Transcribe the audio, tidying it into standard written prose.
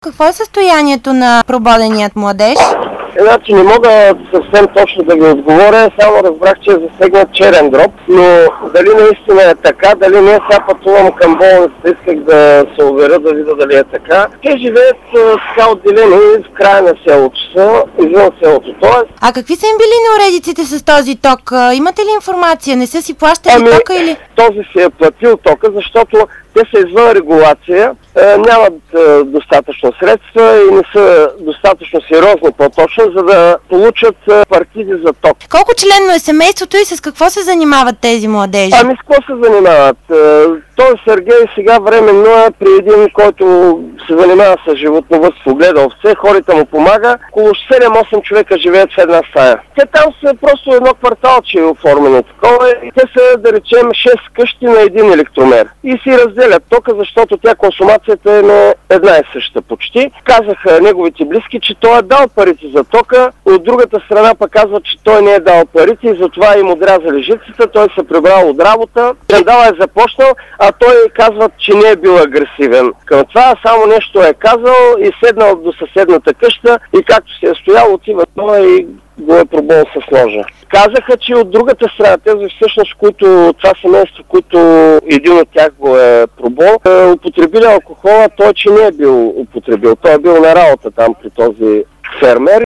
Какво е състоянието на прободеният младеж? Значи не мога съвсем точно да ви отговоря, само разбрах, че е засегнат черен дроб, но дали наистина е така, дали не, сега пътувам към болницата, исках да се уверя, да видя дали е така. Те живеят така отделени в края на селото са, извън селото, т.е. А какви са им били неуредиците с този ток? Имате ли информация? Не са си плащали тока или? Този си е платил тока, защото те са извън регулация, нямат достатъчно средства и не са достатъчно сериозни по-точно, за да получат партиди за ток. Колко членно е семейството и с какво се занимават тези младежи? Ами с какво се занимават? Той Сергей сега временно е при един, който се занимава с животновъдство, гледа овце, хората му помага. Около 7-8 човека живеят в една стая. Те там са просто едно кварталче оформено такова и те са, да речем, 6 къщи на един електромер. И си разделят тока, защото тя консумацията е на една и съща почти. Казаха неговите близки, че той е дал парите за тока, от другата страна пък казва, че той не е дал парите и затова им отрязали жицата, той се прибрал от работа, скандала е започнал, а той казва, че не е бил агресивен. Към това само нещо е казал и седнал до съседната къща и както се е стоял, отива това и го е пробол с ножа. Казаха, че от другата страна, тези всъщност, които това семейство, които един от тях го е пробол, употребили алкохола, той че не е бил употребил. Той е бил на работа там при този фермер.